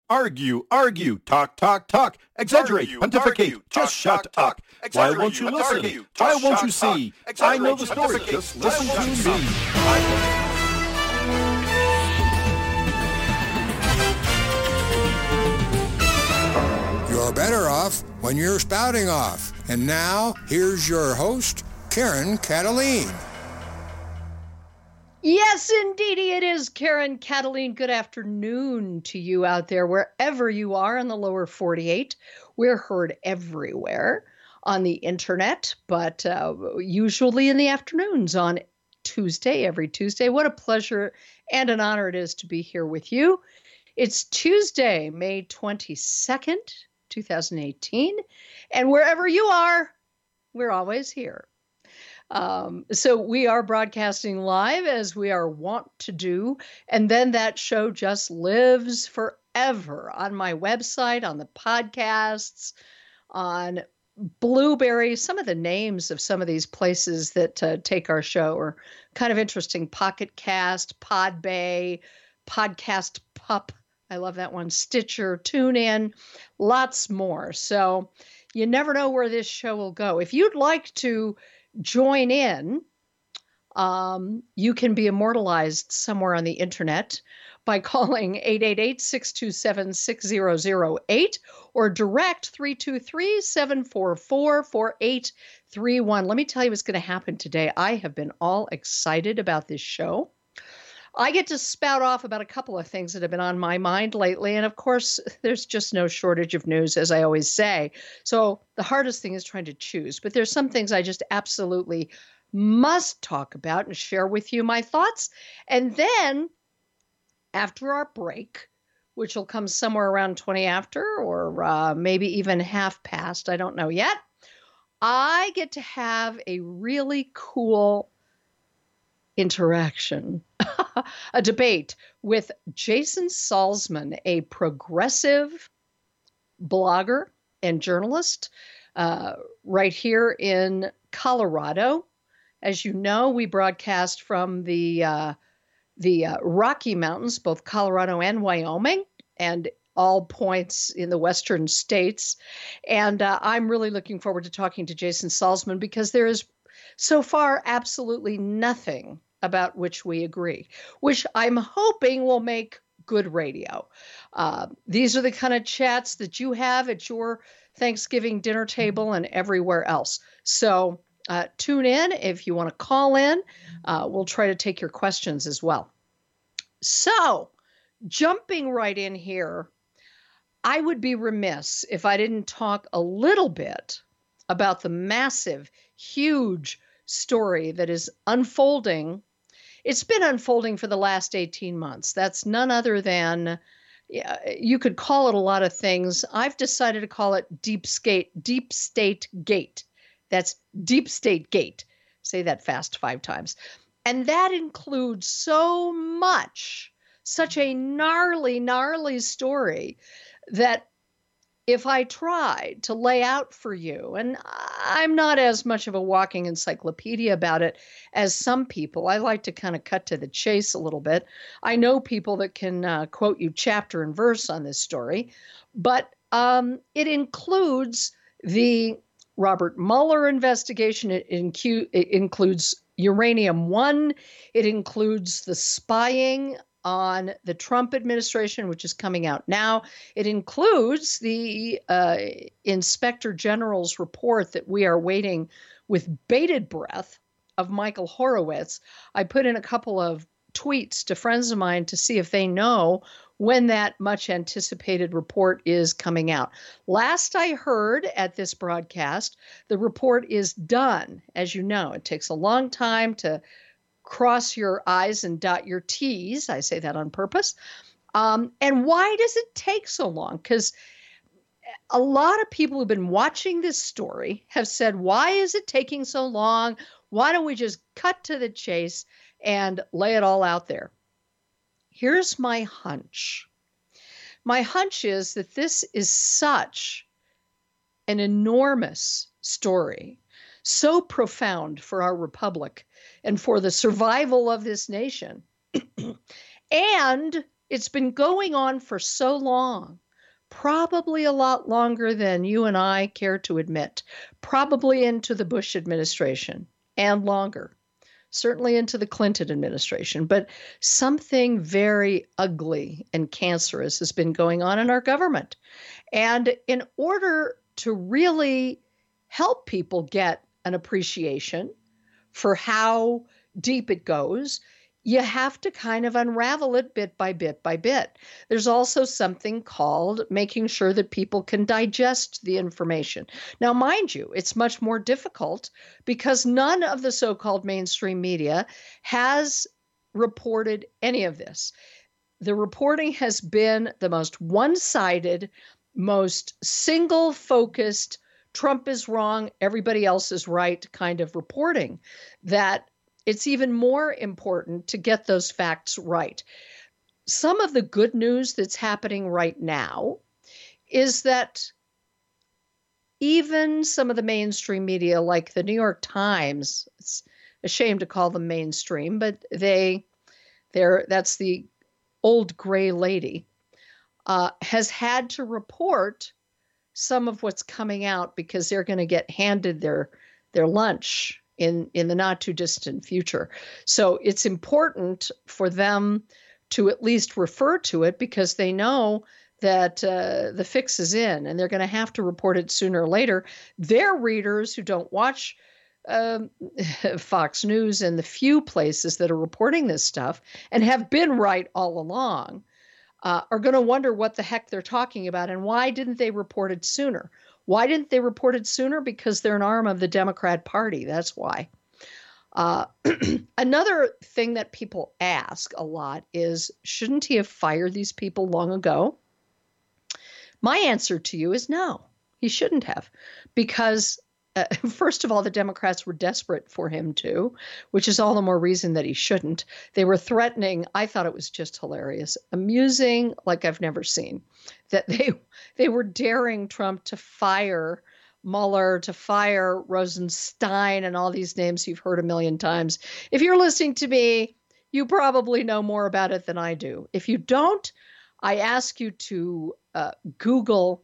Argue, talk, exaggerate, pontificate, just shut up. Why won't you listen? Why won't you see? I know the story, just listen to me. You're better off when you're spouting off. And now, here's your host, Karen Cataline. Yes, indeedy, it is Karen Cataline. Good afternoon to you out there, wherever you are in the lower 48. We're heard everywhere on the internet, but usually in the afternoons on Tuesday, every Tuesday. What a pleasure and an honor it is to be here with you. It's Tuesday, May 22nd, 2018, and wherever you are, we're always here. So we are broadcasting live as we are wont to do. And then that show just lives forever on my website, on the podcasts, on Blueberry. Some of the names of some of these places that take our show are kind of interesting. Pocket Cast, Podbay, Podcast Pup. I love that one. Stitcher, TuneIn, lots more. So you never know where this show will go. If you'd like to join in, you can be immortalized somewhere on the internet by calling 888-627-6008 or direct 323-744-4831. Let me tell you what's going to happen today. I have been all excited about this show. I get to spout off about a couple of things that have been on my mind lately. And of course, there's just no shortage of news, as I always say. So the hardest thing is trying to choose. But there's some things I just absolutely must talk about and share with you my thoughts. And then after our break, which will come somewhere around 20 after or maybe even half past, I don't know yet, I get to have a really cool interaction, a debate with Jason Salzman, a progressive blogger and journalist right here in Colorado. As you know, we broadcast from the Rocky Mountains, both Colorado and Wyoming, and all points in the western states. And I'm really looking forward to talking to Jason Salzman because there is so far absolutely nothing about which we agree, which I'm hoping will make good radio. These are the kind of chats that you have at your Thanksgiving dinner table and everywhere else. So tune in if you want to call in. We'll try to take your questions as well. So jumping right in here, I would be remiss if I didn't talk a little bit about the massive, huge story that is unfolding. It's been unfolding for the last 18 months. That's none other than, you could call it a lot of things. I've decided to call it Deep State Gate. That's Deep State Gate. Say that fast 5 times. And that includes so much, such a gnarly story that if I tried to lay out for you, and I'm not as much of a walking encyclopedia about it as some people. I like to kind of cut to the chase a little bit. I know people that can quote you chapter and verse on this story, but it includes the Robert Mueller investigation. It includes Uranium One. It includes the spying on the Trump administration, which is coming out now. It includes the Inspector General's report that we are waiting with bated breath of Michael Horowitz. I put in a couple of tweets to friends of mine to see if they know when that much anticipated report is coming out. Last I heard at this broadcast, the report is done. As you know, it takes a long time to cross your I's and dot your T's. I say that on purpose. And why does it take so long? Because a lot of people who've been watching this story have said, why is it taking so long? Why don't we just cut to the chase and lay it all out there? Here's my hunch. My hunch is that this is such an enormous story, so profound for our republic and for the survival of this nation, and It's been going on for so long, probably a lot longer than you and I care to admit, probably into the Bush administration and longer, certainly into the Clinton administration. But something very ugly and cancerous has been going on in our government. And in order to really help people get an appreciation for how deep it goes, you have to kind of unravel it bit by bit by bit. There's also something called making sure that people can digest the information. Now, mind you, it's much more difficult because none of the so-called mainstream media has reported any of this. The reporting has been the most one-sided, most single-focused, Trump is wrong, everybody else is right kind of reporting, that it's even more important to get those facts right. Some of the good news that's happening right now is that even some of the mainstream media, like the New York Times, it's a shame to call them mainstream, but that's the old gray lady, has had to report some of what's coming out because they're going to get handed their lunch in the not too distant future. So it's important for them to at least refer to it because they know that the fix is in and they're going to have to report it sooner or later. Their readers who don't watch Fox News and the few places that are reporting this stuff and have been right all along are going to wonder what the heck they're talking about and why didn't they report it sooner? Why didn't they report it sooner? Because they're an arm of the Democrat Party. That's why. Another thing that people ask a lot is, shouldn't he have fired these people long ago? My answer to you is no, he shouldn't have. Because first of all, the Democrats were desperate for him to, which is all the more reason that he shouldn't. They were threatening. I thought it was just hilarious, amusing, like I've never seen, that they were daring Trump to fire Mueller, to fire Rosenstein, and all these names you've heard a million times. If you're listening to me, you probably know more about it than I do. If you don't, I ask you to Google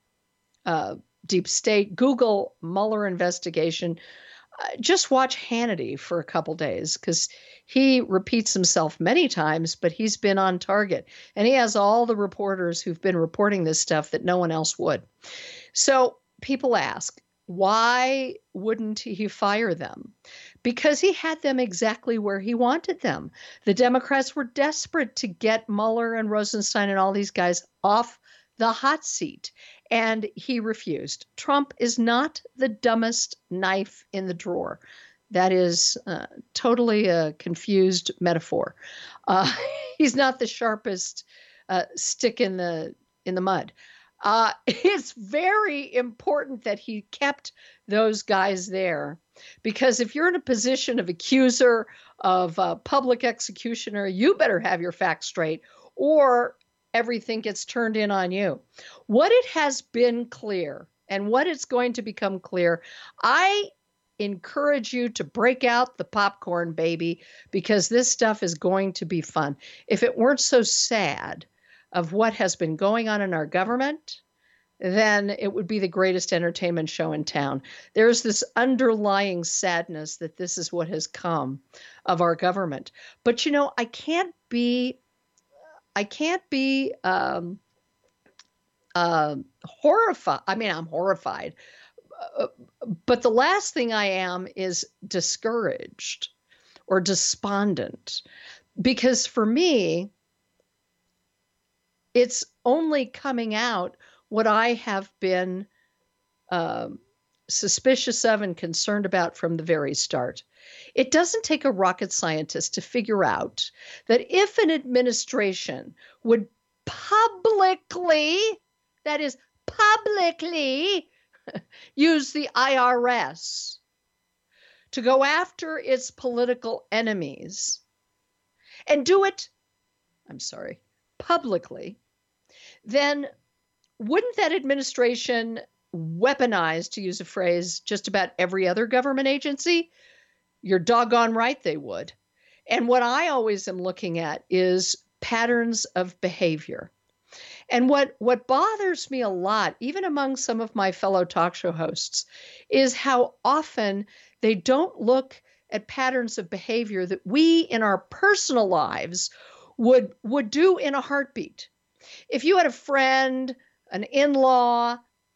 Deep State, Google Mueller investigation. Just watch Hannity for a couple days because he repeats himself many times, but he's been on target. And he has all the reporters who've been reporting this stuff that no one else would. So people ask, why wouldn't he fire them? Because he had them exactly where he wanted them. The Democrats were desperate to get Mueller and Rosenstein and all these guys off the hot seat. And he refused. Trump is not the dumbest knife in the drawer. That is totally a confused metaphor. He's not the sharpest stick in the mud. It's very important that he kept those guys there, because if you're in a position of accuser, of public executioner, you better have your facts straight, or everything gets turned in on you. What it has been clear and what it's going to become clear, I encourage you to break out the popcorn, baby, because this stuff is going to be fun. If it weren't so sad of what has been going on in our government, then it would be the greatest entertainment show in town. There's this underlying sadness that this is what has come of our government. But, you know, I can't be horrified. I mean, I'm horrified. But the last thing I am is discouraged or despondent, because for me, it's only coming out what I have been suspicious of and concerned about from the very start. It doesn't take a rocket scientist to figure out that if an administration would publicly, that is publicly, use the IRS to go after its political enemies and do it, publicly, then wouldn't that administration weaponize, to use a phrase, just about every other government agency? You're doggone right they would. And what I always am looking at is, patterns of behavior. And what bothers me a lot, even among some of my fellow talk show hosts, is how often they don't look at patterns of behavior that we in our personal lives would do in a heartbeat. If you had a friend, an in-law,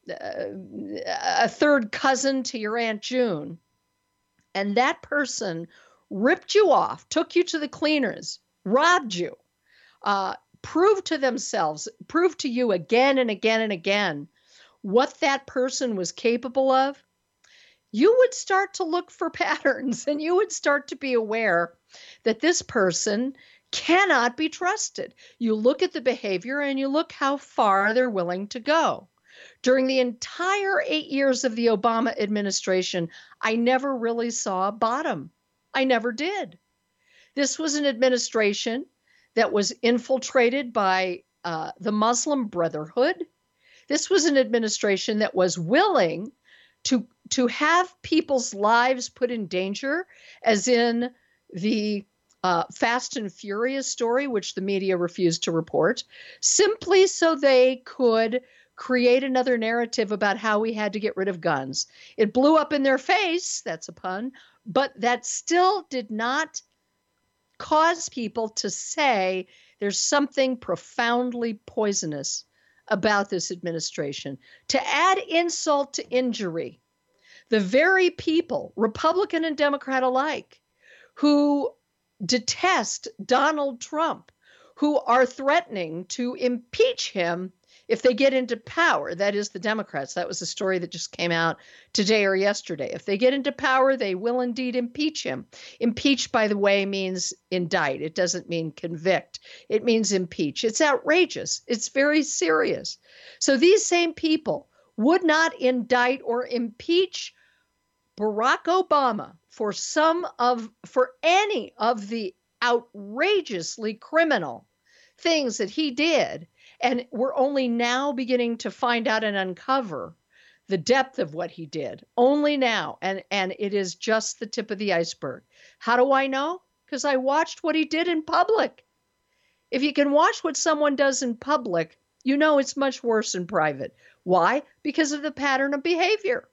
a third cousin to your Aunt June, and that person ripped you off, took you to the cleaners, robbed you, proved to you again and again and again what that person was capable of, you would start to look for patterns, and you would start to be aware that this person cannot be trusted. You look at the behavior and you look how far they're willing to go. During the entire 8 years of the Obama administration, I never really saw a bottom. I never did. This was an administration that was infiltrated by the Muslim Brotherhood. This was an administration that was willing to have people's lives put in danger, as in the Fast and Furious story, which the media refused to report, simply so they could create another narrative about how we had to get rid of guns. It blew up in their face, that's a pun, but that still did not cause people to say there's something profoundly poisonous about this administration. To add insult to injury, the very people, Republican and Democrat alike, who detest Donald Trump, who are threatening to impeach him if they get into power, that is the Democrats. That was a story that just came out today or yesterday. If they get into power, they will indeed impeach him. Impeach, by the way, means indict. It doesn't mean convict. It means impeach. It's outrageous. It's very serious. So these same people would not indict or impeach Barack Obama for any of the outrageously criminal things that he did. And we're only now beginning to find out and uncover the depth of what he did. Only now. And it is just the tip of the iceberg. How do I know? Because I watched what he did in public. If you can watch what someone does in public, you know it's much worse in private. Why? Because of the pattern of behavior.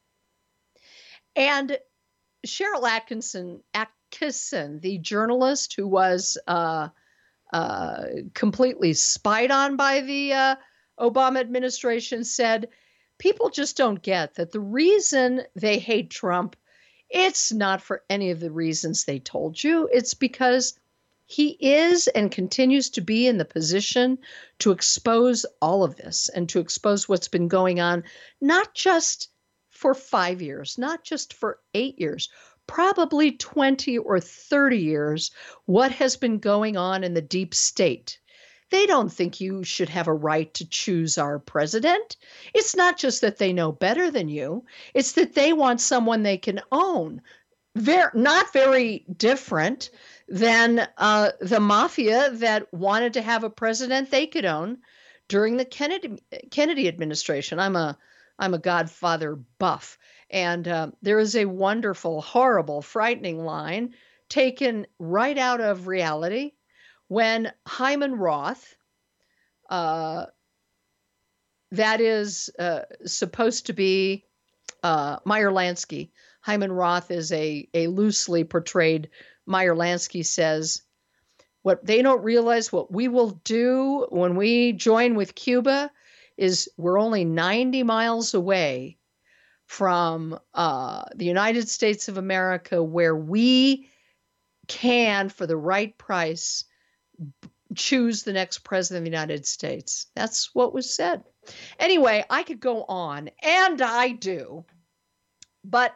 And Sharyl Attkisson, the journalist who was completely spied on by the Obama administration, said, people just don't get that the reason they hate Trump, it's not for any of the reasons they told you. It's because he is and continues to be in the position to expose all of this and to expose what's been going on, not just for 5 years, not just for 8 years, probably 20 or 30 years, what has been going on in the deep state. They don't think you should have a right to choose our president. It's not just that they know better than you. It's that they want someone they can own. Not very different than the mafia that wanted to have a president they could own during the Kennedy administration. I'm a Godfather buff. And there is a wonderful, horrible, frightening line taken right out of reality when Hyman Roth, that is supposed to be Meyer Lansky. Hyman Roth is a loosely portrayed Meyer Lansky, says, what they don't realize, what we will do when we join with Cuba is we're only 90 miles away from the United States of America, where we can, for the right price, choose the next president of the United States. That's what was said. Anyway, I could go on, and I do. But,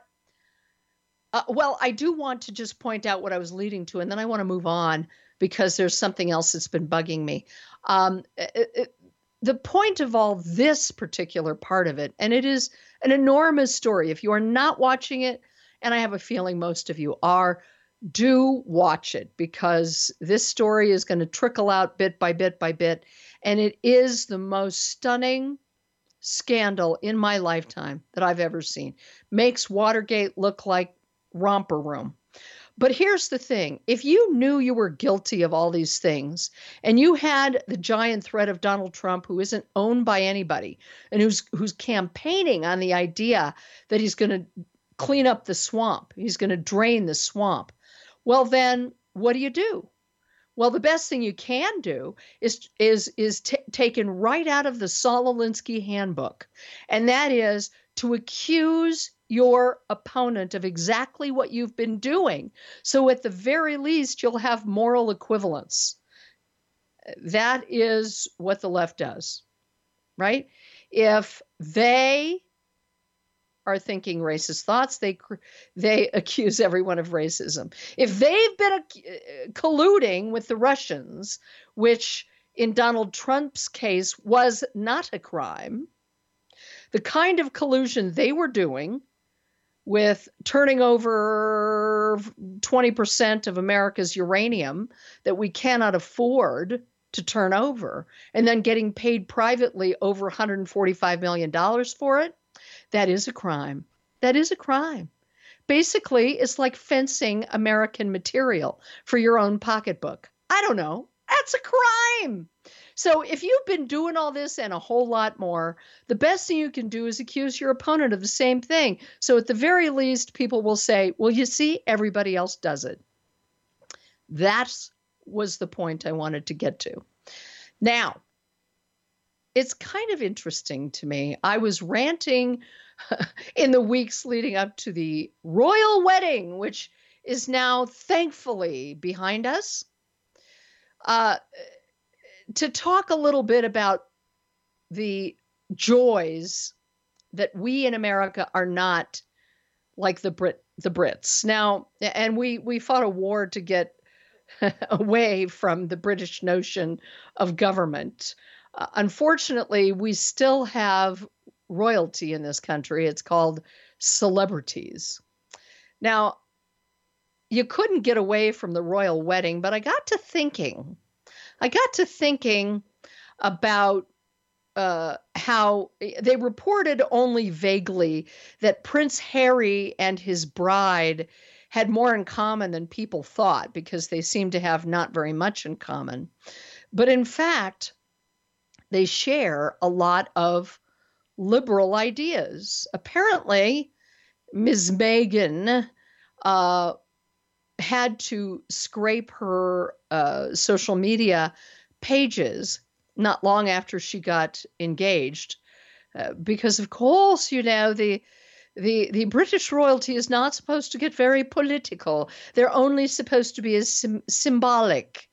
I do want to just point out what I was leading to, and then I want to move on because there's something else that's been bugging me. The point of all this particular part of it, and it is an enormous story. If you are not watching it, and I have a feeling most of you are, do watch it, because this story is going to trickle out bit by bit by bit. And it is the most stunning scandal in my lifetime that I've ever seen. Makes Watergate look like romper room. But here's the thing. If you knew you were guilty of all these things and you had the giant threat of Donald Trump, who isn't owned by anybody and who's campaigning on the idea that he's going to clean up the swamp, he's going to drain the swamp, well, then what do? Well, the best thing you can do is taken right out of the Saul Alinsky handbook, and that is to accuse your opponent of exactly what you've been doing. So at the very least, you'll have moral equivalence. That is what the left does, right? If they are thinking racist thoughts, they accuse everyone of racism. If they've been colluding with the Russians, which in Donald Trump's case was not a crime, the kind of collusion they were doing with turning over 20% of America's uranium that we cannot afford to turn over, and then getting paid privately over $145 million for it, that is a crime. That is a crime. Basically, it's like fencing American material for your own pocketbook. I don't know. That's a crime. So if you've been doing all this and a whole lot more, the best thing you can do is accuse your opponent of the same thing. So at the very least, people will say, well, you see, everybody else does it. That was the point I wanted to get to. Now, it's kind of interesting to me. I was ranting in the weeks leading up to the royal wedding, which is now thankfully behind us, to talk a little bit about the joys that we in America are not like the Brits. Now, and we fought a war to get away from the British notion of government. Unfortunately, we still have royalty in this country. It's called celebrities. Now, you couldn't get away from the royal wedding, but I got to thinking about how they reported only vaguely that Prince Harry and his bride had more in common than people thought, because they seem to have not very much in common. But in fact, they share a lot of liberal ideas. Apparently, Ms. Meghan had to scrape her social media pages not long after she got engaged, because of course, you know, the British royalty is not supposed to get very political. They're only supposed to be a symbolic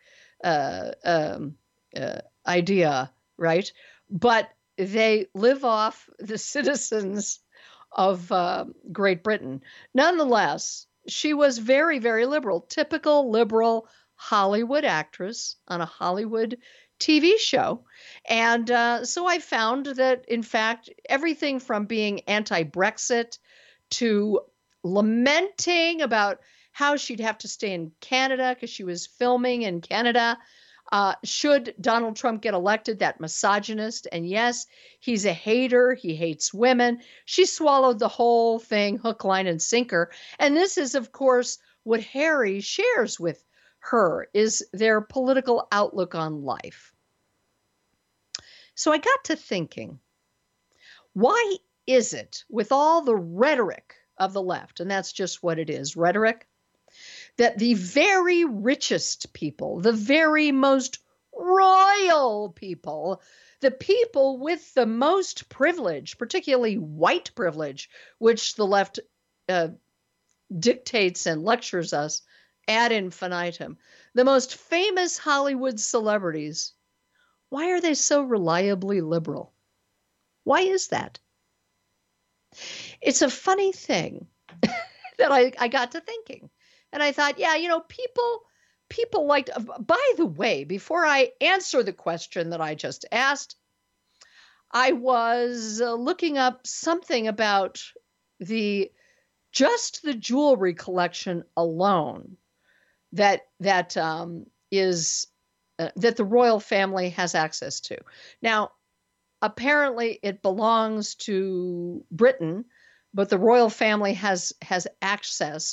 idea, right? But they live off the citizens of Great Britain. Nonetheless, she was very, very liberal, typical liberal Hollywood actress on a Hollywood TV show. And so I found that, in fact, everything from being anti-Brexit to lamenting about how she'd have to stay in Canada because she was filming in Canada, should Donald Trump get elected, that misogynist. And yes, he's a hater. He hates women. She swallowed the whole thing, hook, line, and sinker. And this is, of course, what Harry shares with her, is their political outlook on life. So I got to thinking, why is it, with all the rhetoric of the left, and that's just what it is, rhetoric, that the very richest people, the very most royal people, the people with the most privilege, particularly white privilege, which the left dictates and lectures us ad infinitum, the most famous Hollywood celebrities, why are they so reliably liberal? Why is that? It's a funny thing that I got to thinking. And I thought, yeah, you know, people like, by the way, before I answer the question that I just asked, I was looking up something about the jewelry collection alone that the royal family has access to. Now, apparently it belongs to Britain, but the royal family has access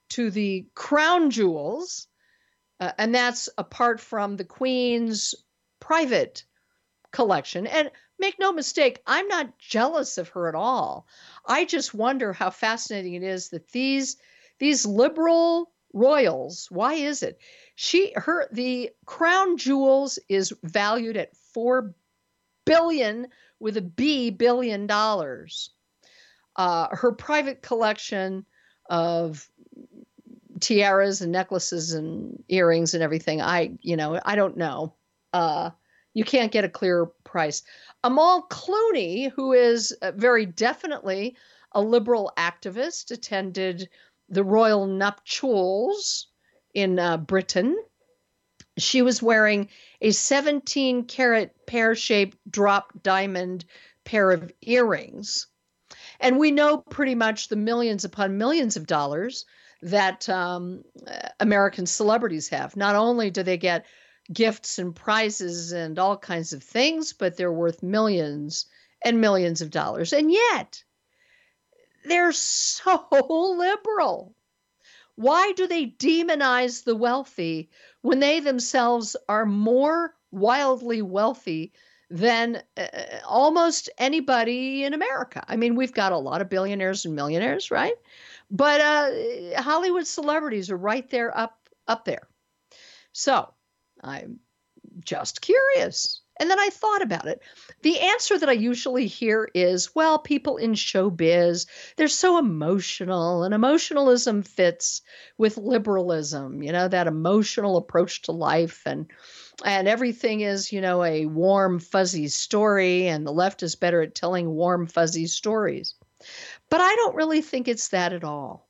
to the crown jewels, and that's apart from the Queen's private collection. And make no mistake, I'm not jealous of her at all. I just wonder how fascinating it is that these liberal royals, why is it? The crown jewels is valued at $4 billion with a B billion dollars. Her private collection of tiaras and necklaces and earrings and everything, I don't know. You can't get a clear price. Amal Clooney, who is very definitely a liberal activist, attended the royal nuptials in Britain. She was wearing a 17-carat pear-shaped drop diamond pair of earrings. And we know pretty much the millions upon millions of dollars that American celebrities have. Not only do they get gifts and prizes and all kinds of things, but they're worth millions and millions of dollars. And yet, they're so liberal. Why do they demonize the wealthy when they themselves are more wildly wealthy than almost anybody in America? I mean, we've got a lot of billionaires and millionaires, right? But Hollywood celebrities are right there up there. So I'm just curious. And then I thought about it. The answer that I usually hear is, well, people in showbiz, they're so emotional, and emotionalism fits with liberalism, that emotional approach to life, and everything is, a warm, fuzzy story, and the left is better at telling warm, fuzzy stories. But I don't really think it's that at all.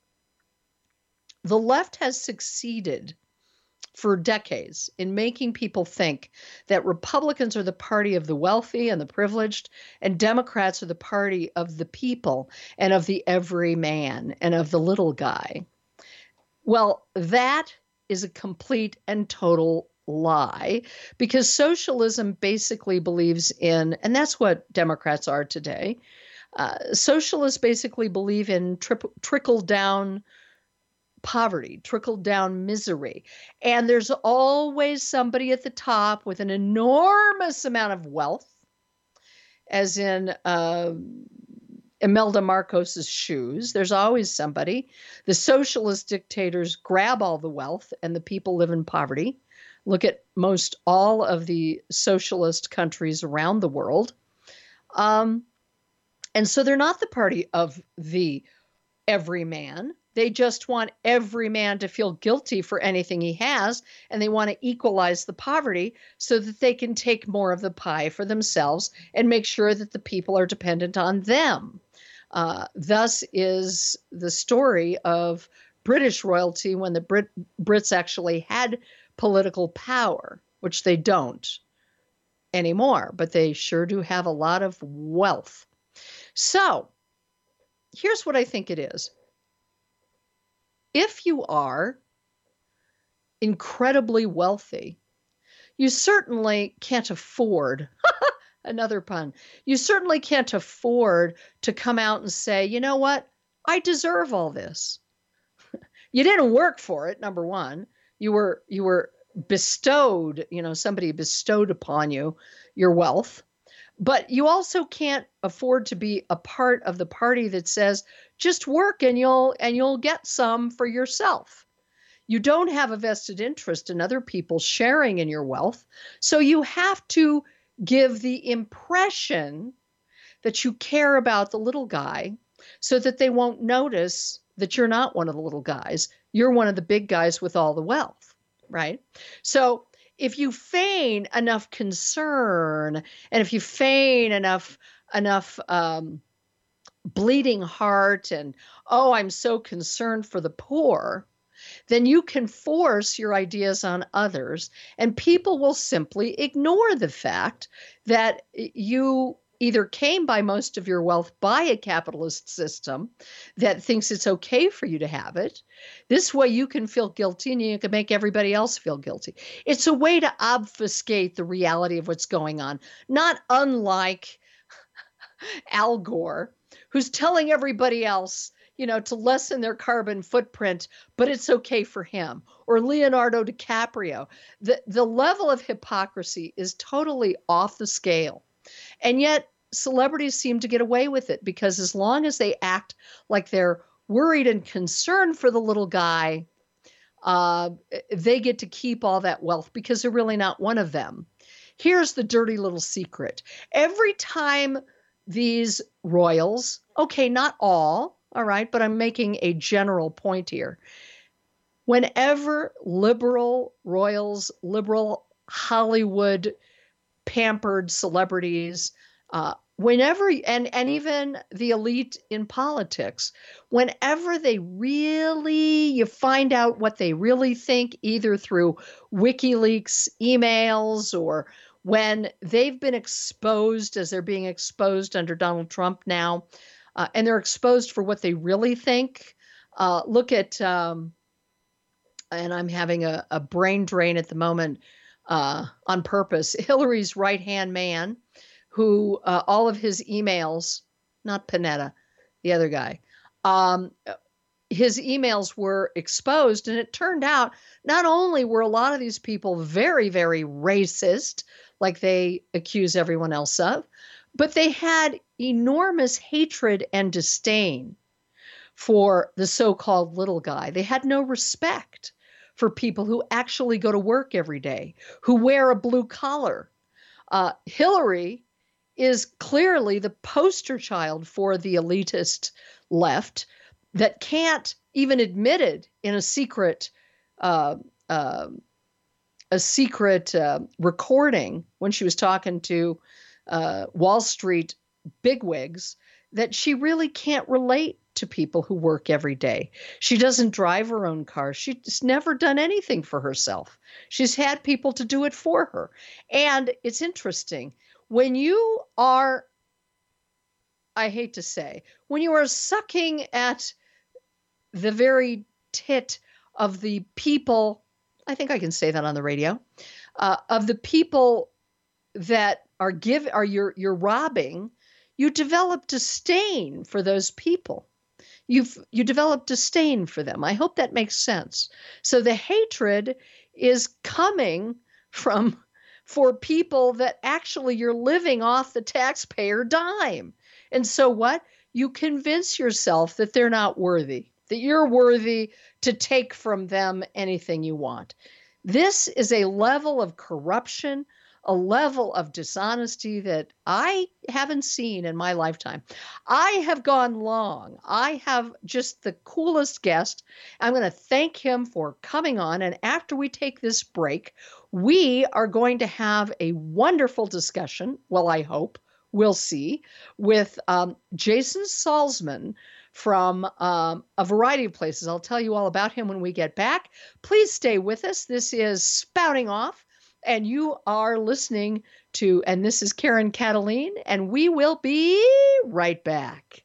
The left has succeeded for decades in making people think that Republicans are the party of the wealthy and the privileged, and Democrats are the party of the people and of the everyman and of the little guy. Well, that is a complete and total lie, because socialism basically believes in, and that's what Democrats are today, socialists basically believe in trickle-down poverty, trickle-down misery. And there's always somebody at the top with an enormous amount of wealth, as in Imelda Marcos's shoes. There's always somebody. The socialist dictators grab all the wealth and the people live in poverty. Look at most all of the socialist countries around the world. And so they're not the party of the everyman. They just want every man to feel guilty for anything he has, and they want to equalize the poverty so that they can take more of the pie for themselves and make sure that the people are dependent on them. Thus is the story of British royalty when the Brits actually had political power, which they don't anymore, but they sure do have a lot of wealth. So here's what I think it is. If you are incredibly wealthy, you certainly can't afford, another pun, you certainly can't afford to come out and say, you know what, I deserve all this. You didn't work for it, number one. You were bestowed, somebody bestowed upon you your wealth. But you also can't afford to be a part of the party that says, just work and you'll get some for yourself. You don't have a vested interest in other people sharing in your wealth. So you have to give the impression that you care about the little guy so that they won't notice that you're not one of the little guys. You're one of the big guys with all the wealth, right? So if you feign enough concern, and if you feign enough bleeding heart and, oh, I'm so concerned for the poor, then you can force your ideas on others, and people will simply ignore the fact that you either came by most of your wealth by a capitalist system that thinks it's okay for you to have it. This way you can feel guilty and you can make everybody else feel guilty. It's a way to obfuscate the reality of what's going on, not unlike Al Gore, who's telling everybody else, to lessen their carbon footprint, but it's okay for him. Or Leonardo DiCaprio. The level of hypocrisy is totally off the scale. And yet celebrities seem to get away with it because as long as they act like they're worried and concerned for the little guy, they get to keep all that wealth because they're really not one of them. Here's the dirty little secret. Every time these royals, okay, not all right, but I'm making a general point here. Whenever liberal royals, liberal Hollywood pampered celebrities, whenever, and even the elite in politics, whenever you find out what they really think, either through WikiLeaks emails or when they've been exposed as they're being exposed under Donald Trump now, and they're exposed for what they really think. Look at, and I'm having a brain drain at the moment on purpose, Hillary's right-hand man, who all of his emails, not Panetta, the other guy, his emails were exposed. And it turned out not only were a lot of these people very, very racist, like they accuse everyone else of, but they had enormous hatred and disdain for the so-called little guy. They had no respect for people who actually go to work every day, who wear a blue collar. Hillary is clearly the poster child for the elitist left that can't even admit it in a secret recording when she was talking to Wall Street bigwigs, that she really can't relate to people who work every day. She doesn't drive her own car. She's never done anything for herself. She's had people to do it for her. And it's interesting. When you are, I hate to say, when you are sucking at the very tit of the people, I think I can say that on the radio, of the people that you're robbing, you develop disdain for those people. You develop disdain for them. I hope that makes sense. So the hatred is coming for people that actually you're living off the taxpayer dime. And so what? You convince yourself that they're not worthy, that you're worthy to take from them anything you want. This is a level of corruption, a level of dishonesty that I haven't seen in my lifetime. I have gone long. I have just the coolest guest. I'm going to thank him for coming on. And after we take this break, we are going to have a wonderful discussion. Well, I hope. We'll see. With Jason Salzman from a variety of places. I'll tell you all about him when we get back. Please stay with us. This is Spouting Off. And you are listening to, and this is Karen Kataline, and we will be right back.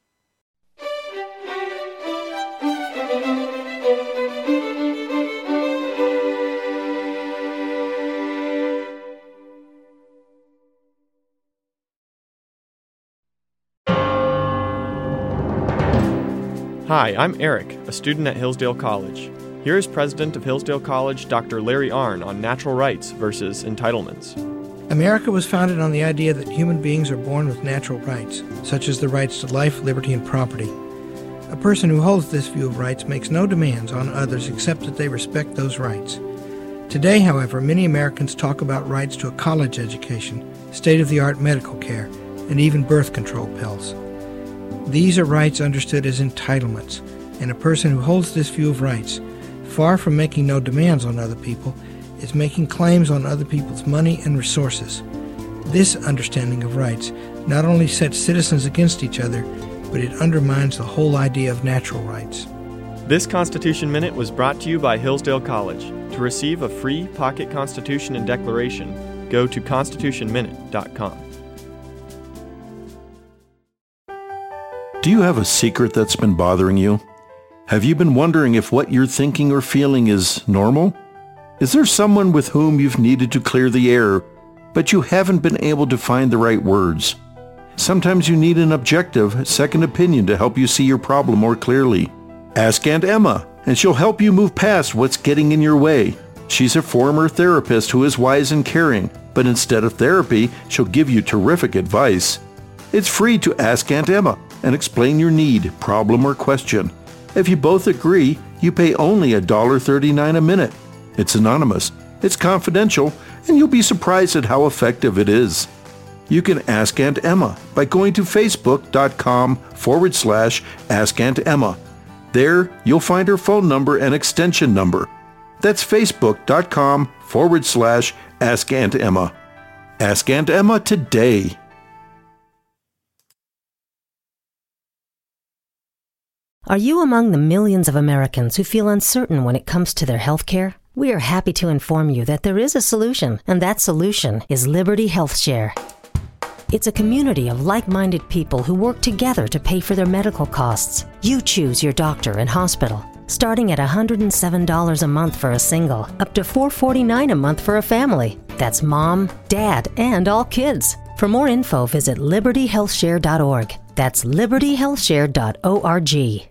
Hi, I'm Eric, a student at Hillsdale College. Here is President of Hillsdale College, Dr. Larry Arnn, on natural rights versus entitlements. America was founded on the idea that human beings are born with natural rights, such as the rights to life, liberty, and property. A person who holds this view of rights makes no demands on others except that they respect those rights. Today, however, many Americans talk about rights to a college education, state-of-the-art medical care, and even birth control pills. These are rights understood as entitlements, and a person who holds this view of rights, far from making no demands on other people, is making claims on other people's money and resources. This understanding of rights not only sets citizens against each other, but it undermines the whole idea of natural rights. This Constitution Minute was brought to you by Hillsdale College. To receive a free pocket Constitution and Declaration, go to constitutionminute.com. Do you have a secret that's been bothering you? Have you been wondering if what you're thinking or feeling is normal? Is there someone with whom you've needed to clear the air, but you haven't been able to find the right words? Sometimes you need an objective second opinion to help you see your problem more clearly. Ask Aunt Emma, and she'll help you move past what's getting in your way. She's a former therapist who is wise and caring, but instead of therapy, she'll give you terrific advice. It's free to ask Aunt Emma and explain your need, problem, or question. If you both agree, you pay only $1.39 a minute. It's anonymous, it's confidential, and you'll be surprised at how effective it is. You can ask Aunt Emma by going to facebook.com/Ask Aunt Emma. There, you'll find her phone number and extension number. That's facebook.com/Ask Aunt Emma. Ask Aunt Emma today. Are you among the millions of Americans who feel uncertain when it comes to their health care? We are happy to inform you that there is a solution, and that solution is Liberty Health Share. It's a community of like-minded people who work together to pay for their medical costs. You choose your doctor and hospital, starting at $107 a month for a single, up to $449 a month for a family. That's mom, dad, and all kids. For more info, visit libertyhealthshare.org. That's libertyhealthshare.org.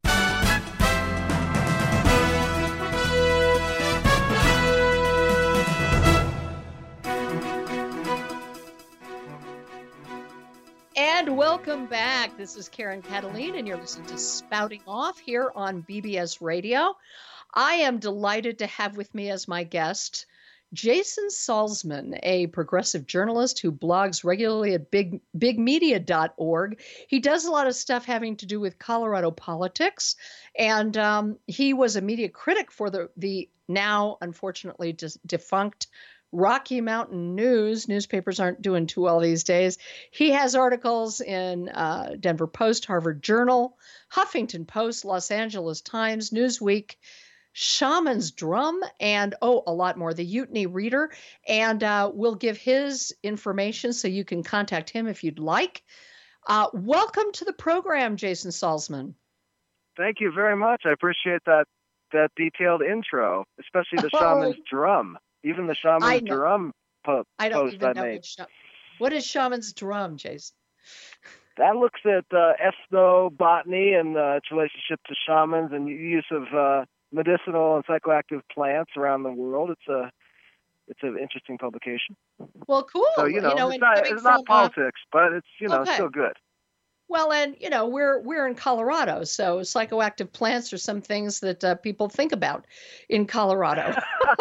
And welcome back. This is Karen Cataline, and you're listening to Spouting Off here on BBS Radio. I am delighted to have with me as my guest Jason Salzman, a progressive journalist who blogs regularly at bigmedia.org. He does a lot of stuff having to do with Colorado politics, and he was a media critic for the now unfortunately defunct Rocky Mountain News. Newspapers aren't doing too well these days. He has articles in Denver Post, Harvard Journal, Huffington Post, Los Angeles Times, Newsweek, Shaman's Drum, and a lot more. The Utah Reader, and we'll give his information so you can contact him if you'd like. Welcome to the program, Jason Salzman. Thank you very much. I appreciate that detailed intro, especially the Shaman's Drum. Even the Shaman's Drum post I made. What is Shaman's Drum, Jason? That looks at ethnobotany and its relationship to shamans and use of medicinal and psychoactive plants around the world. It's an interesting publication. Well, cool. So it's not politics, but it's it's still good. Well, and we're in Colorado, so psychoactive plants are some things that people think about in Colorado.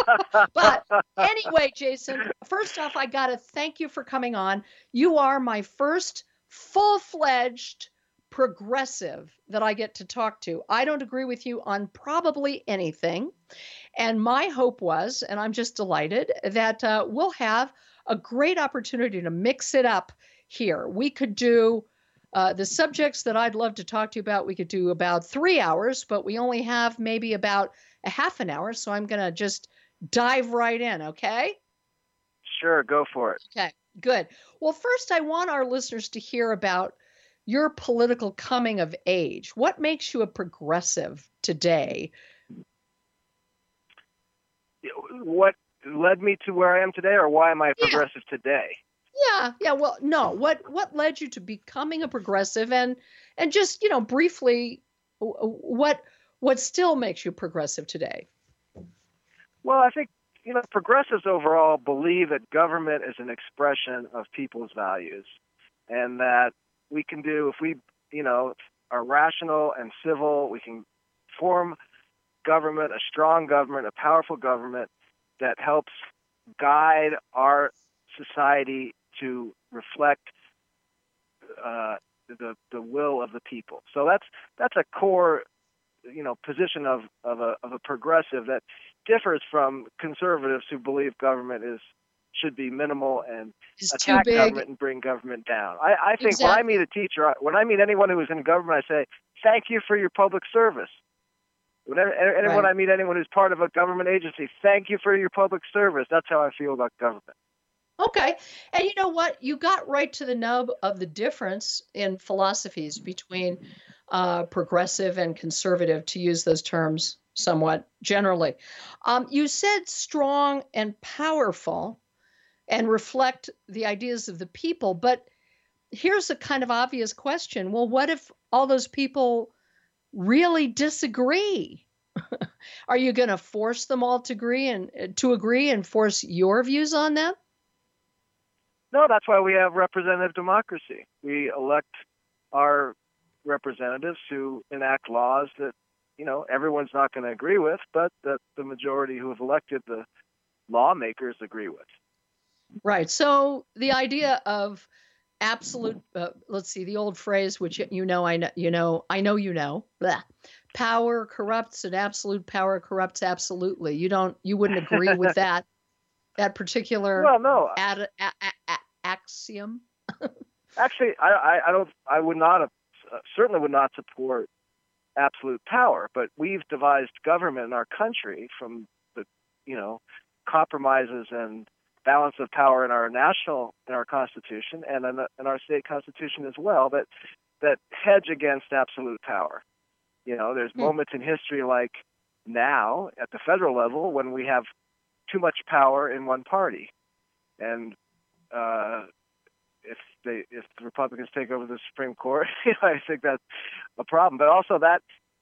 But anyway, Jason, first off, I got to thank you for coming on. You are my first full-fledged progressive that I get to talk to. I don't agree with you on probably anything. And my hope was, and I'm just delighted, that we'll have a great opportunity to mix it up here. We could do the subjects that I'd love to talk to you about, we could do about 3 hours, but we only have maybe about a half an hour. So I'm going to just dive right in. Okay? Sure. Go for it. Okay, good. Well, first, I want our listeners to hear about your political coming of age. What makes you a progressive today? What led me to where I am today, or why am I a progressive today? Yeah. Well, no. What led you to becoming a progressive, and just briefly, what still makes you progressive today? Well, I think progressives overall believe that government is an expression of people's values, and that we can do, if we are rational and civil, we can form government, a strong government, a powerful government that helps guide our society to reflect the will of the people. So that's a core position of a progressive that differs from conservatives who believe government should be minimal and attack government and bring government down. I think Exactly. When I meet a teacher, when I meet anyone who is in government, I say, thank you for your public service. When I meet anyone who's part of a government agency, thank you for your public service. That's how I feel about government. Okay. And you know what? You got right to the nub of the difference in philosophies between progressive and conservative, to use those terms somewhat generally. You said strong and powerful and reflect the ideas of the people, but here's a kind of obvious question. Well, what if all those people really disagree? Are you going to force them all to agree and force your views on them? No, that's why we have representative democracy. We elect our representatives to enact laws that, everyone's not going to agree with, but that the majority who have elected the lawmakers agree with. Right. So the idea of absolute, let's see, the old phrase, which I know, blah, power corrupts and absolute power corrupts absolutely. You wouldn't agree with that particular axiom. Actually, I would not certainly would not support absolute power, but we've devised government in our country from the, compromises and balance of power in our Constitution and in our state constitution as well that hedge against absolute power. There's moments in history like now at the federal level when we have too much power in one party, and if the Republicans take over the Supreme Court, I think that's a problem. But also that's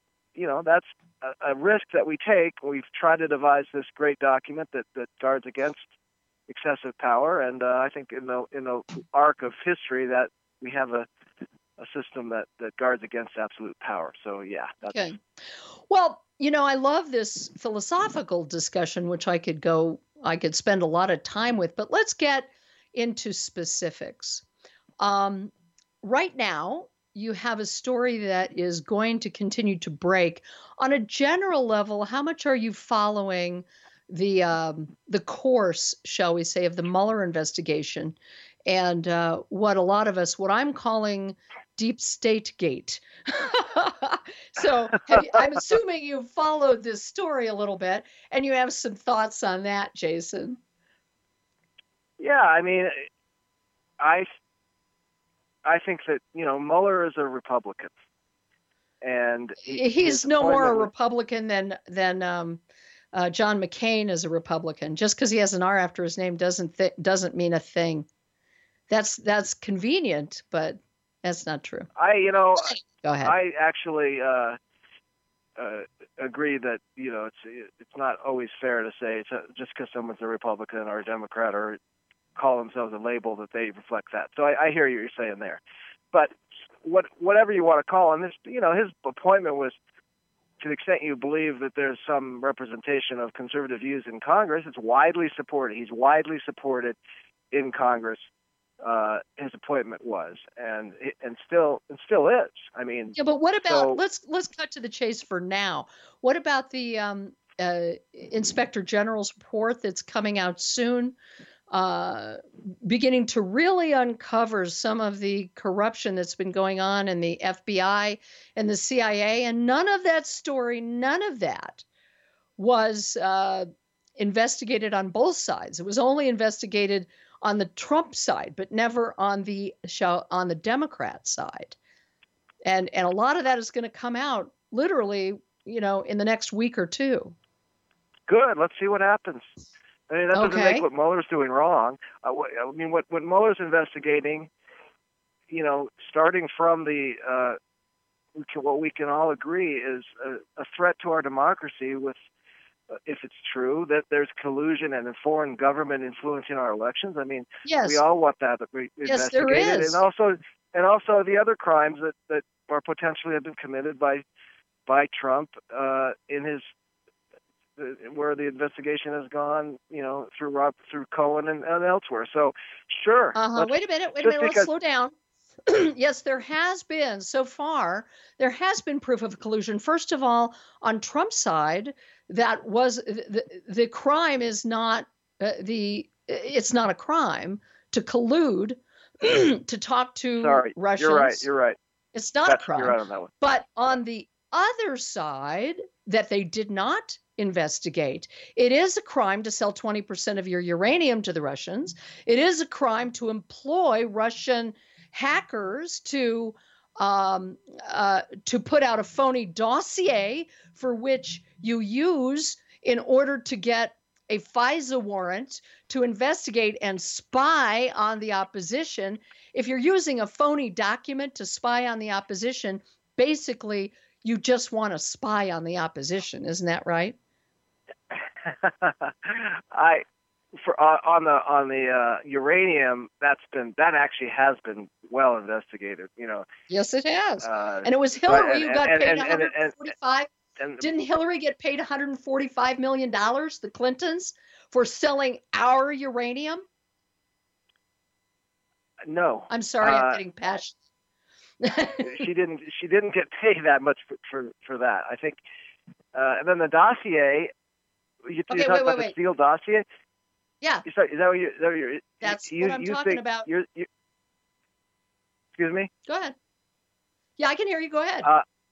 a risk that we take. We've tried to devise this great document that guards against excessive power, and I think in the arc of history that we have a system that guards against absolute power. So yeah, that's okay. Well, I love this philosophical discussion, which I could spend a lot of time with, but let's get into specifics. Right now, you have a story that is going to continue to break. On a general level, how much are you following the course, shall we say, of the Mueller investigation and what I'm calling deep state gate? So I'm assuming you've followed this story a little bit and you have some thoughts on that, Jason. Yeah, I mean, I think that, Mueller is a Republican. And he's no more a Republican than John McCain is a Republican. Just because he has an R after his name doesn't mean a thing. That's convenient, but that's not true. Go ahead. I actually agree that it's not always fair to say just because someone's a Republican or a Democrat or call themselves a label that they reflect that. So I hear you saying there, but whatever you want to call him, his appointment was, to the extent you believe that there's some representation of conservative views in Congress, it's widely supported. He's widely supported in Congress. His appointment was, and still is. I mean, yeah. But what about let's cut to the chase for now. What about the Inspector General's report that's coming out soon, beginning to really uncover some of the corruption that's been going on in the FBI and the CIA, and none of that was investigated on both sides. It was only investigated on the Trump side, but never on the Democrat side. And a lot of that is going to come out literally, in the next week or two. Good. Let's see what happens. I mean, that doesn't make what Mueller's doing wrong. What Mueller's investigating, starting from what we can all agree is a threat to our democracy with, if it's true, that there's collusion and a foreign government influencing our elections. I mean, yes. We all want that investigated. Yes, there is. And also the other crimes that are potentially have been committed by Trump in his where the investigation has gone, through Cohen and elsewhere. So, sure. Wait a minute. Let's slow down. Yes, there has been proof of collusion. First of all, on Trump's side, that was the crime is not it's not a crime to collude to talk to Russians. You're right. It's not a crime. You're right on that one. But on the other side, that they did not investigate, it is a crime to sell 20% of your uranium to the Russians. It is a crime to employ Russian hackers to put out a phony dossier for which you use in order to get a FISA warrant to investigate and spy on the opposition. If you're using a phony document to spy on the opposition, basically you just want to spy on the opposition. Isn't that right? On the uranium, that actually has been well investigated. Yes, it has. And it was Hillary who got paid 145. Didn't Hillary get paid $145 million, the Clintons, for selling our uranium? No. I'm sorry, I'm getting passionate. She didn't get paid that much for that. I think. And then the dossier. You talk about the Steele dossier. Yeah. Is that what you're? That's what I'm talking about. Excuse me? Go ahead. Yeah, I can hear you. Go ahead.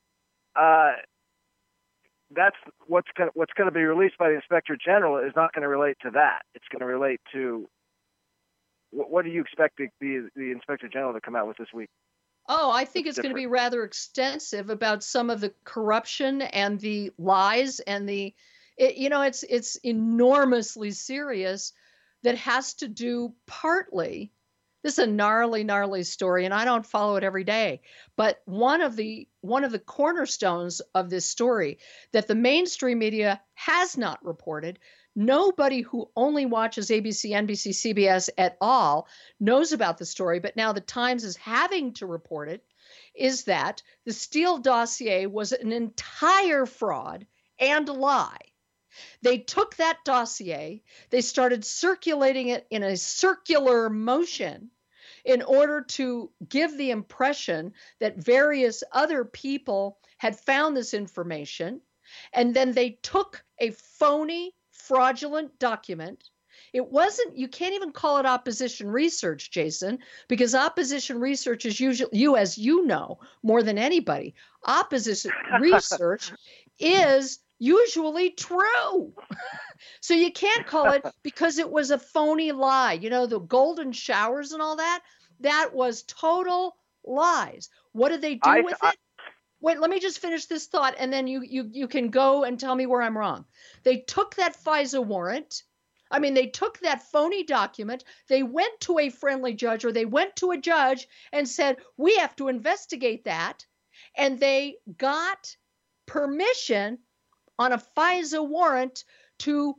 That's what's going to be released by the Inspector General is not going to relate to that. It's going to relate to what do you expect the Inspector General to come out with this week? Oh, I think it's going to be rather extensive about some of the corruption and the lies and it's enormously serious. That has to do partly. This is a gnarly story, and I don't follow it every day. But one of the cornerstones of this story that the mainstream media has not reported, nobody who only watches ABC, NBC, CBS at all knows about the story, but now the Times is having to report it, is that the Steele dossier was an entire fraud and lie. They took that dossier, they started circulating it in a circular motion in order to give the impression that various other people had found this information. And then they took a phony, fraudulent document. It wasn't, you can't even call it opposition research, Jason, because opposition research is usually, as you know, more than anybody, opposition research is usually true. So you can't call it, because it was a phony lie. The golden showers and all that, that was total lies. What did they do with it? Wait, let me just finish this thought, and then you can go and tell me where I'm wrong. They took that FISA warrant. They took that phony document. They went to a friendly judge, or they went to a judge and said, we have to investigate that. And they got permission on a FISA warrant to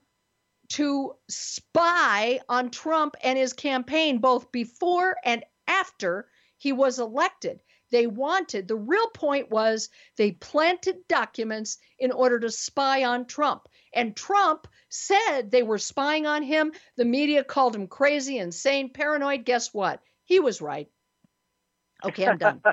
spy on Trump and his campaign, both before and after he was elected. The real point was they planted documents in order to spy on Trump. And Trump said they were spying on him. The media called him crazy, insane, paranoid. Guess what? He was right. Okay, I'm done.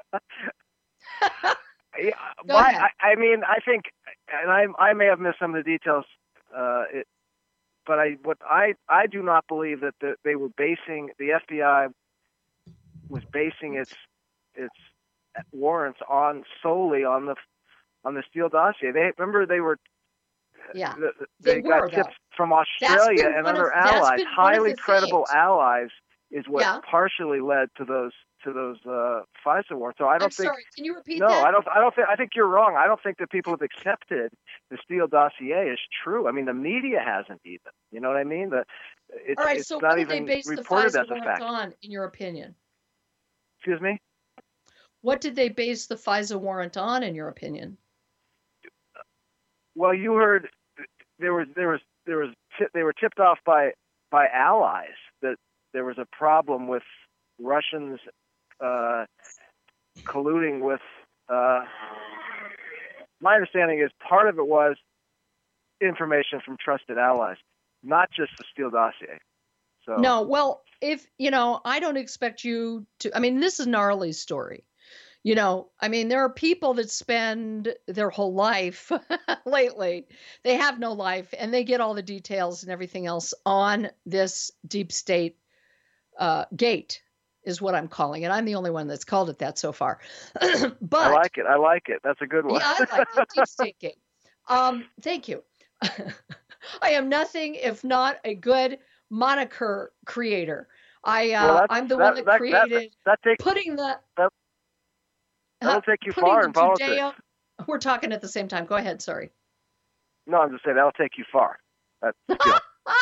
Go ahead. I think, and I may have missed some of the details, but I do not believe that they were basing, the FBI was basing its warrants solely on the Steele dossier. They were. Yeah, they got tips from Australia and other allies, highly credible allies, is what partially led to those FISA warrants. So I don't think. Sorry, can you repeat that? No, I don't think. I think you're wrong. I don't think that people have accepted the Steele dossier as true. The media hasn't even. You know what I mean? All right. So what did they base the FISA warrant on, in your opinion? Excuse me? What did they base the FISA warrant on, in your opinion? Well, you heard they were tipped off by allies that there was a problem with Russians colluding with. My understanding is part of it was information from trusted allies, not just the Steele dossier. So no, well, if I don't expect you to. This is Gnarly's story. There are people that spend their whole life lately. They have no life, and they get all the details and everything else on this deep state gate, is what I'm calling it. I'm the only one that's called it that so far. But I like it. That's a good one. Yeah, I like it. Deep state gate. Thank you. I am nothing if not a good moniker creator. I'm the one that created putting the. That'll take you far in politics. We're talking at the same time. Go ahead. Sorry. No, I'm just saying that'll take you far. That's good.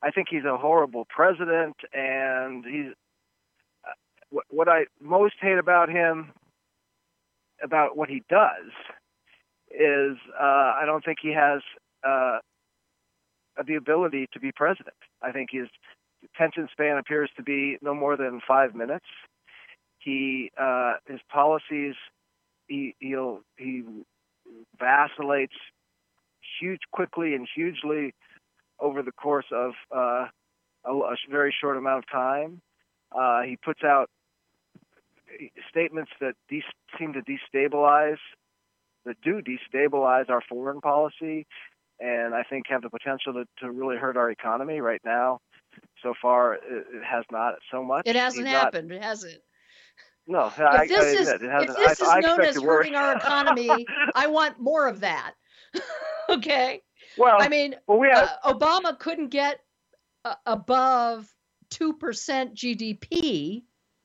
I think he's a horrible president, and he's what I most hate about him, about what he does, is I don't think he has the ability to be president. I think his attention span appears to be no more than 5 minutes. His policies, he vacillates quickly and hugely over the course of a very short amount of time. He puts out statements that seem to destabilize our foreign policy, and I think have the potential to really hurt our economy. Right now, so far, it has not so much. It hasn't happened, has it? No, if this is known as hurting our economy, I want more of that. Okay. Well, I mean, Obama couldn't get above 2% GDP,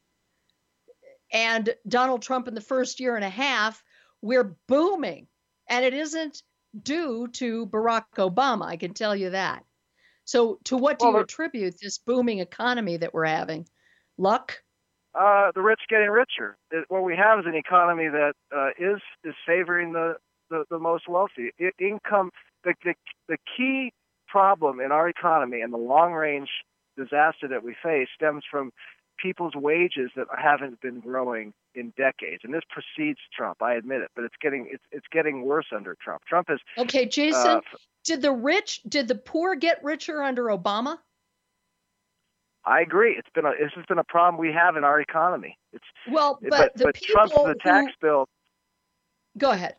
and Donald Trump in the first year and a half, we're booming, and it isn't due to Barack Obama. I can tell you that. So, to what do you attribute this booming economy that we're having? Luck? The rich getting richer. What we have is an economy that is favoring the most wealthy. Income. The key problem in our economy and the long-range disaster that we face stems from people's wages that haven't been growing in decades, and this precedes Trump. I admit it, but it's getting worse under Trump. Trump is okay. Jason, did the poor get richer under Obama? I agree. This has been a problem we have in our economy. But Trump's the tax bill. Go ahead.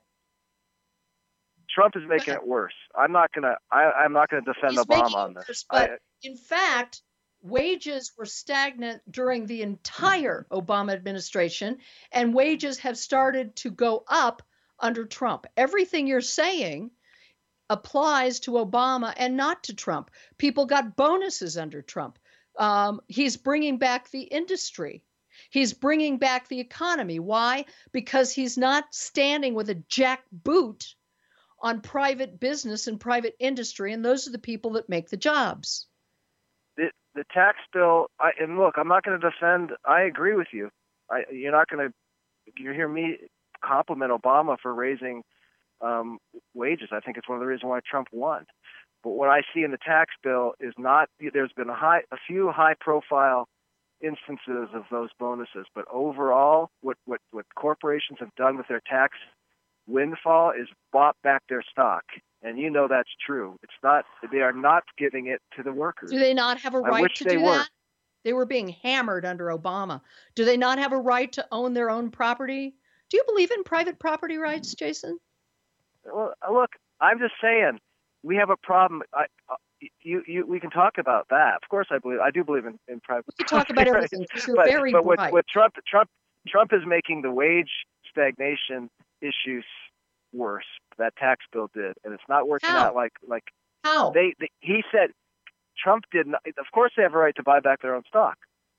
Trump is making it worse. I'm not gonna defend Obama on this. But in fact, wages were stagnant during the entire Obama administration, and wages have started to go up under Trump. Everything you're saying applies to Obama and not to Trump. People got bonuses under Trump. He's bringing back the industry. He's bringing back the economy. Why? Because he's not standing with a jackboot on private business and private industry, and those are the people that make the jobs. The tax bill, and look, I'm not going to defend. I agree with you. You hear me compliment Obama for raising wages. I think it's one of the reasons why Trump won. But what I see in the tax bill is not. There's been a few high-profile instances of those bonuses, but overall, what corporations have done with their tax windfall is bought back their stock, and you know that's true. It's not. They are not giving it to the workers. Do they not have a right to do that? They were being hammered under Obama. Do they not have a right to own their own property? Do you believe in private property rights, Jason? Well, look, I'm just saying we have a problem. We can talk about that. Of course, I do believe in private. We can talk about everything because you're very bright. But with Trump is making the wage stagnation issues worse. That tax bill did, and it's not working out like how he said. Trump did not. Of course, they have a right to buy back their own stock.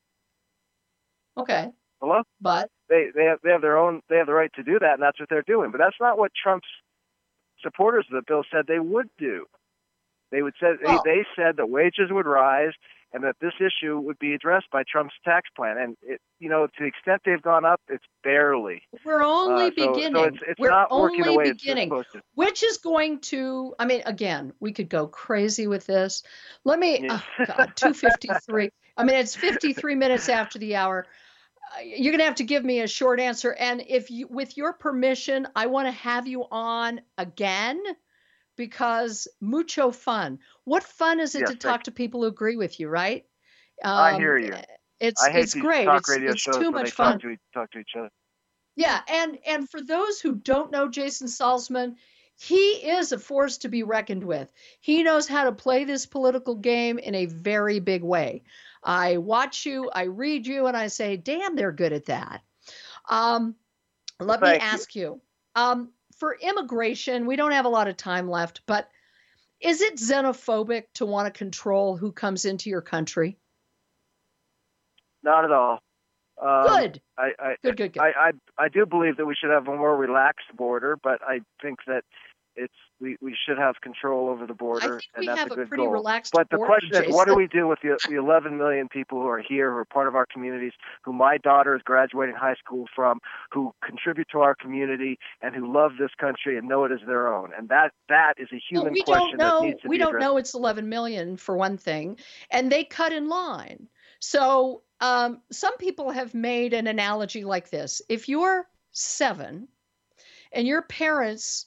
Okay. Hello. But they have their own. They have the right to do that, and that's what they're doing. But that's not what Trump's supporters of the bill said they would do. They said that wages would rise and that this issue would be addressed by Trump's tax plan. And to the extent they've gone up, it's barely. We're only beginning. So it's not working the way it's supposed to. Which is going to, again, we could go crazy with this. Let me, 2:53. It's 53 minutes after the hour. You're going to have to give me a short answer. And with your permission, I want to have you on again. Because mucho fun. What fun is it to talk to people who agree with you, right? I hear you. It's great. It's too much fun. Talk to each other. Yeah, and for those who don't know Jason Salzman, he is a force to be reckoned with. He knows how to play this political game in a very big way. I watch you, I read you, and I say, damn, they're good at that. Let me ask you. For immigration, we don't have a lot of time left, but is it xenophobic to want to control who comes into your country? Not at all. Good. Good. I do believe that we should have a more relaxed border, but I think that we should have control over the border, I think and we that's have a good pretty goal. relaxed But the border, question is, Jason. what do we do with the 11 million people who are here, who are part of our communities, who my daughter is graduating high school from, who contribute to our community, and who love this country and know it as their own? And that is a human question that needs to be addressed. We don't know it's 11 million for one thing, and they cut in line. So some people have made an analogy like this: if you're 7 and your parents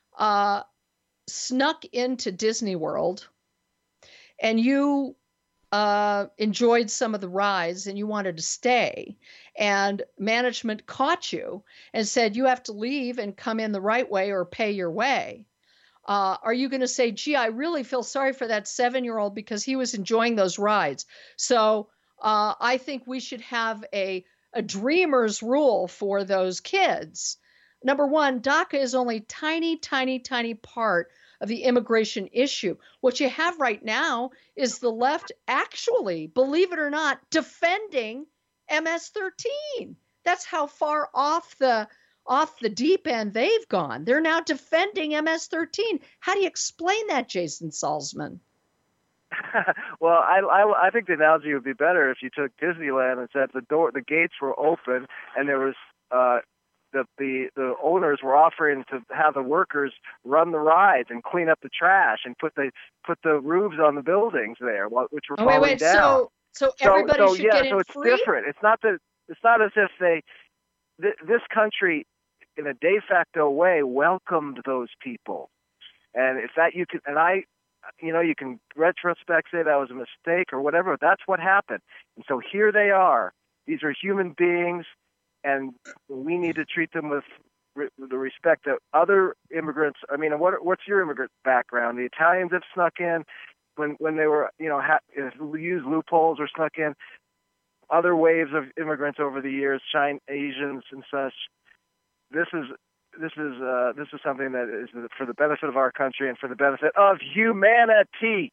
snuck into Disney World and you enjoyed some of the rides and you wanted to stay, and management caught you and said you have to leave and come in the right way or pay your way, are you going to say, gee, I really feel sorry for that 7-year-old because he was enjoying those rides, so I think we should have a dreamer's rule for those kids? Number one, DACA is only tiny part of the immigration issue. What you have right now is the left actually, believe it or not, defending MS-13. That's how far off the deep end they've gone. They're now defending MS-13. How do you explain that, Jason Salzman? Well, I think the analogy would be better if you took Disneyland and said the gates were open, and there was the owners were offering to have the workers run the rides and clean up the trash and put the roofs on the buildings there, which were falling down. So everybody should get in so it's free? different. It's not as if this country, in a de facto way, welcomed those people, and if that you can retrospect say that was a mistake or whatever. That's what happened, and so here they are. These are human beings, and we need to treat them with the respect that other immigrants. I mean, what's your immigrant background? The Italians have snuck in when they were, used loopholes or snuck in. Other waves of immigrants over the years, Asians and such. This is something that is for the benefit of our country and for the benefit of humanity.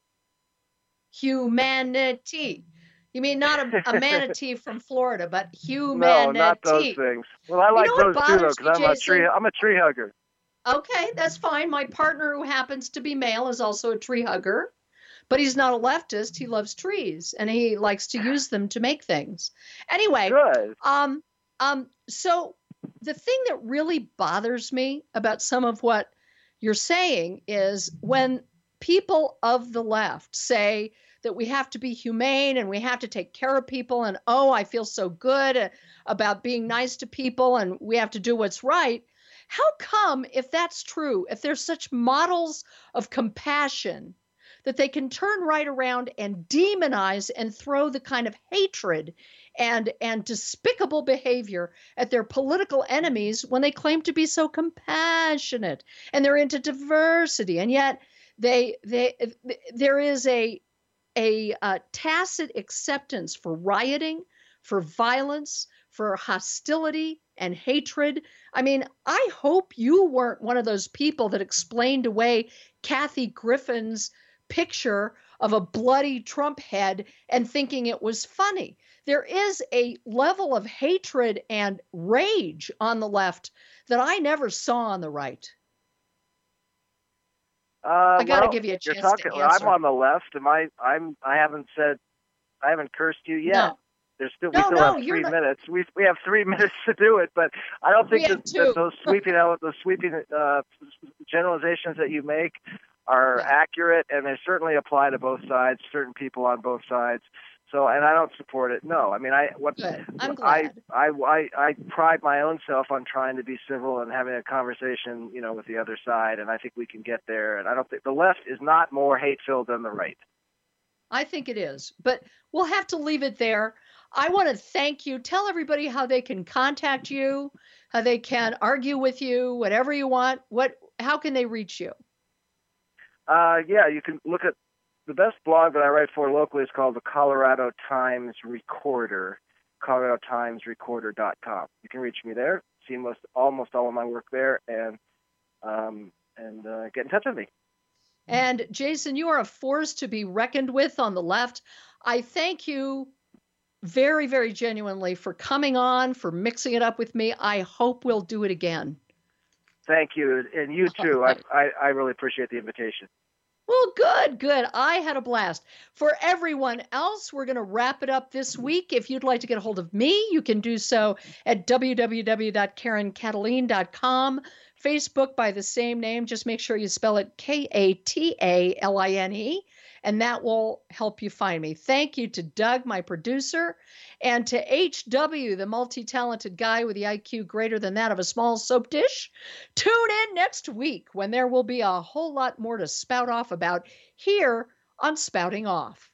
Humanity. You mean not a manatee from Florida, but humanity. No, not those things. Well, I like those too, though, because I'm a tree hugger. Okay, that's fine. My partner, who happens to be male, is also a tree hugger, but he's not a leftist. He loves trees, and he likes to use them to make things. Anyway, good. So the thing that really bothers me about some of what you're saying is when people of the left say that we have to be humane and we have to take care of people, and I feel so good about being nice to people and we have to do what's right. How come, if that's true, if there's such models of compassion, that they can turn right around and demonize and throw the kind of hatred and despicable behavior at their political enemies when they claim to be so compassionate and they're into diversity, and yet there is a tacit acceptance for rioting, for violence, for hostility and hatred. I mean, I hope you weren't one of those people that explained away Kathy Griffin's picture of a bloody Trump head and thinking it was funny. There is a level of hatred and rage on the left that I never saw on the right. I got to give you a chance to answer. I'm on the left. I haven't cursed you yet. No. We still have 3 minutes. We have 3 minutes to do it, but I don't think that those sweeping generalizations that you make are accurate, and they certainly apply to both sides, certain people on both sides. So, and I don't support it. No, I mean, Good. I'm glad. I pride my own self on trying to be civil and having a conversation, with the other side, and I think we can get there. And I don't think the left is not more hate-filled than the right. I think it is, but we'll have to leave it there. I want to thank you. Tell everybody how they can contact you, how they can argue with you, whatever you want. How can they reach you? You can look at the best blog that I write for locally is called the Colorado Times Recorder, coloradotimesrecorder.com. You can reach me there, see almost all of my work there, and get in touch with me. And Jason, you are a force to be reckoned with on the left. I thank you very, very genuinely for coming on, for mixing it up with me. I hope we'll do it again. Thank you, and you too. I really appreciate the invitation. Well, good. I had a blast. For everyone else, we're going to wrap it up this week. If you'd like to get a hold of me, you can do so at www.KarenKataline.com. Facebook by the same name. Just make sure you spell it Kataline, and that will help you find me. Thank you to Doug, my producer, and to HW, the multi-talented guy with the IQ greater than that of a small soap dish. Tune in next week when there will be a whole lot more to spout off about here on Spouting Off.